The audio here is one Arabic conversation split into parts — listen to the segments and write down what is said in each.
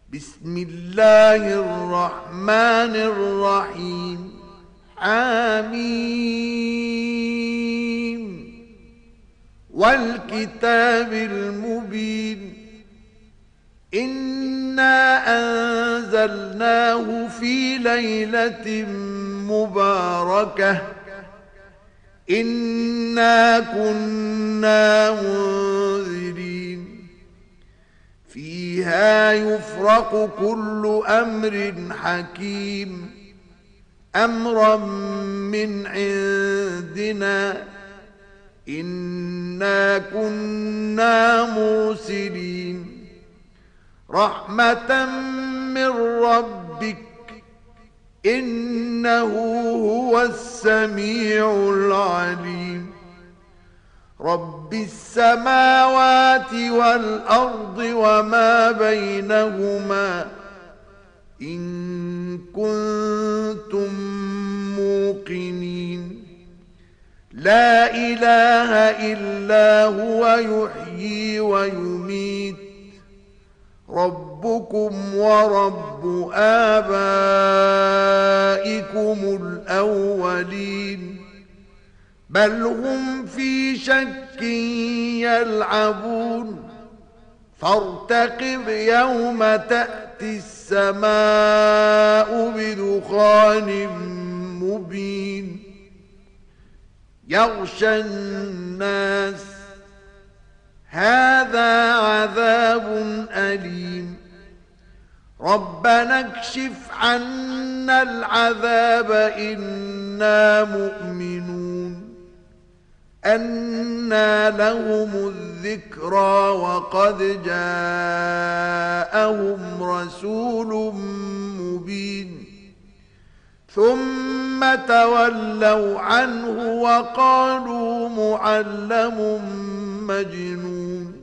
بسم الله الرحمن الرحيم حميم والكتاب المبين إنا أنزلناه في ليلة مباركة إنا كنا منذرين فيها يفرق كل أمر حكيم أمرا من عندنا إنا كنا مرسلين رحمة من ربك إنه هو السميع العليم رب السماوات والأرض وما بينهما إن كنتم موقنين لا إله إلا هو يحيي ويميت ربكم ورب آبائكم الأولين بل هم في شك يلعبون فارتقب يوم تأتي السماء بدخان مبين يغشى الناس هذا عذاب أليم ربنا اكشف عنا العذاب إنا مؤمنون أنى لهم الذكرى وقد جاءهم رسول مبين ثم تولوا عنه وقالوا معلم مجنون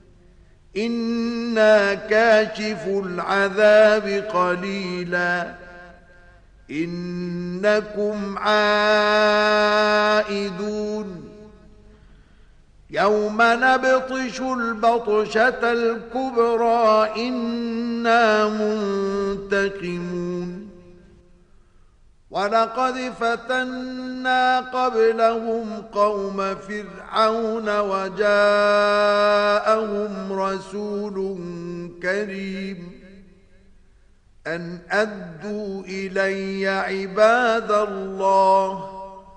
إنا كاشف العذاب قليلا إنكم عائدون يوم نبطش البطشة الكبرى إنا منتقمون ولقد فتنا قبلهم قوم فرعون وجاءهم رسول كريم أن أدوا إلي عباد الله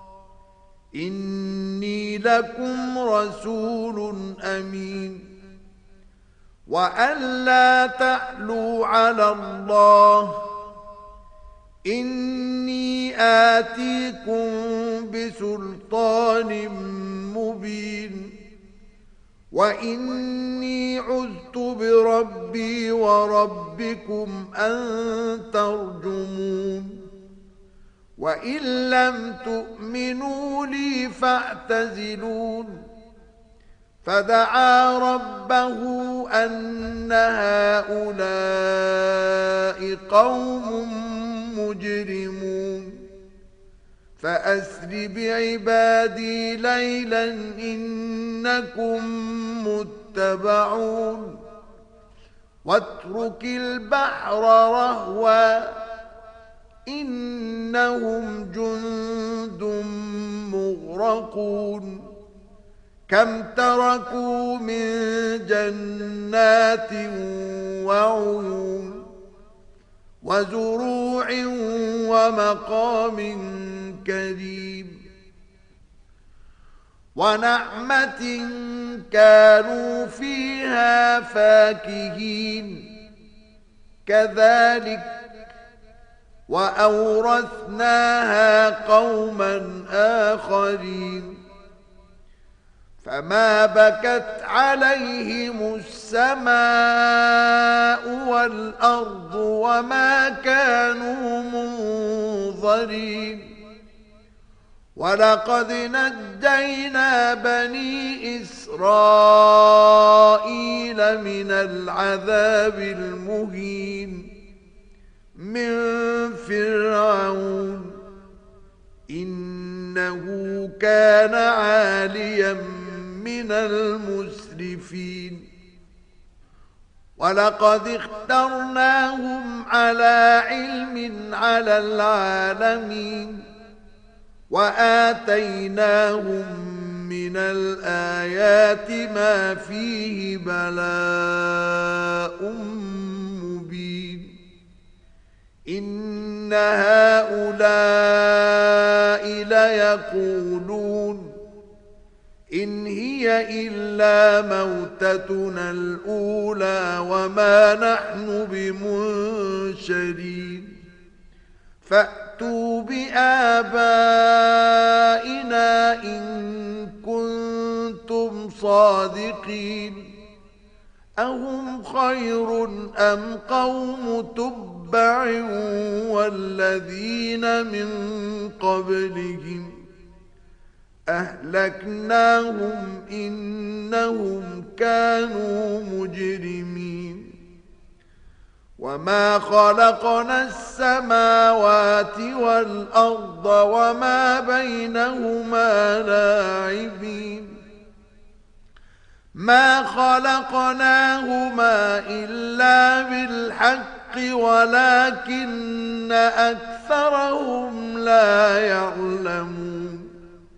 إني لكم رسول أمين وأن لا تعلوا على الله إني آتيكم بسلطان مبين وإني عذت بربي وربكم أن ترجمون وإن لم تؤمنوا لي فاعتزلون فدعا ربه أن هؤلاء قوم مجرمون فأسر بعبادي ليلا إنكم متبعون واترك البحر رهوا إنهم جند مغرقون كم تركوا من جنات وعيون وزروع ومقام كريم ونعمة كانوا فيها فاكهين كذلك وأورثناها قوما آخرين فما بكت عليهم السماء والأرض وما كانوا منظرين ولقد نجينا بني إسرائيل من العذاب المهين من فرعون إنه كان عاليا من المسرفين ولقد اخترناهم على علم على العالمين وآتيناهم من الآيات ما فيه بلاء مبين إن هؤلاء ليقولون إن هي إلا موتتنا الأولى وما نحن بمنشرين فأتوا بآبائنا إن كنتم صادقين أهم خير أم قوم تبع والذين من قبلهم أهلكناهم إنهم كانوا مجرمين وما خلقنا السماوات والأرض وما بينهما لاعبين ما خلقناهما إلا بالحق ولكن أكثرهم لا يعلمون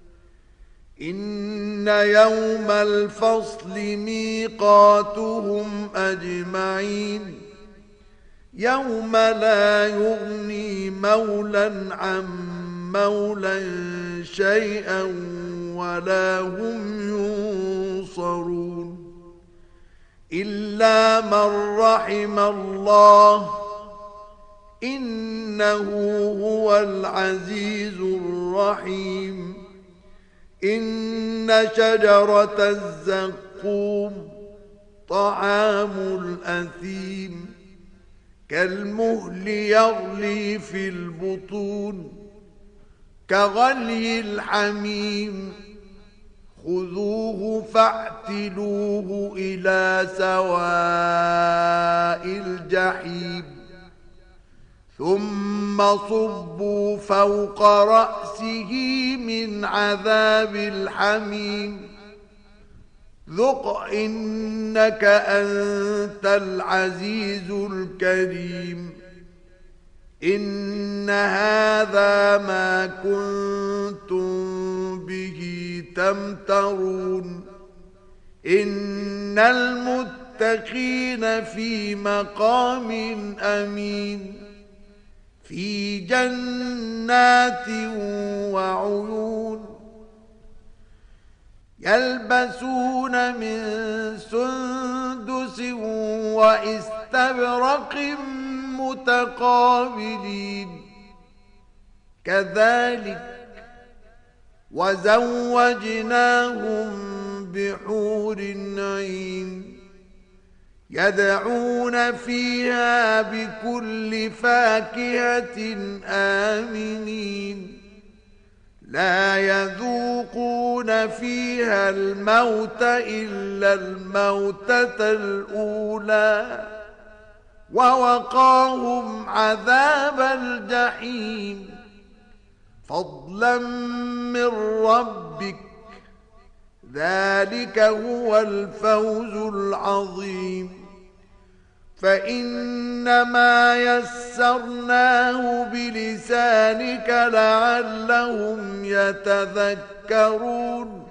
إن يوم الفصل ميقاتهم أجمعين يوم لا يغني مولا عن مولا شيئا ولا هم ينصرون إلا من رحم الله إنه هو العزيز الرحيم إن شجرة الزقوم طعام الأثيم كالمهل يغلي في البطون كغلي الحميم خذوه فاعتلوه إلى سواء الجحيم ثم صبوا فوق رأسه من عذاب الحميم ذق إنك أنت العزيز الكريم إن هذا ما كنتم به تمترون إن المتقين في مقام أمين في جنات وعيون يلبسون من سندس واستبرق متقابلين كذلك وزوجناهم بحور عين يدعون فيها بكل فاكهة آمنين لا يذوقون فيها الموت إلا الموتة الأولى ووقاهم عذاب الجحيم فضلا من ربك ذلك هو الفوز العظيم فإنما يسرناه بلسانك لعلهم يتذكرون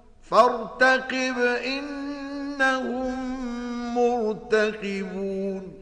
فارتقب إنهم مرتقبون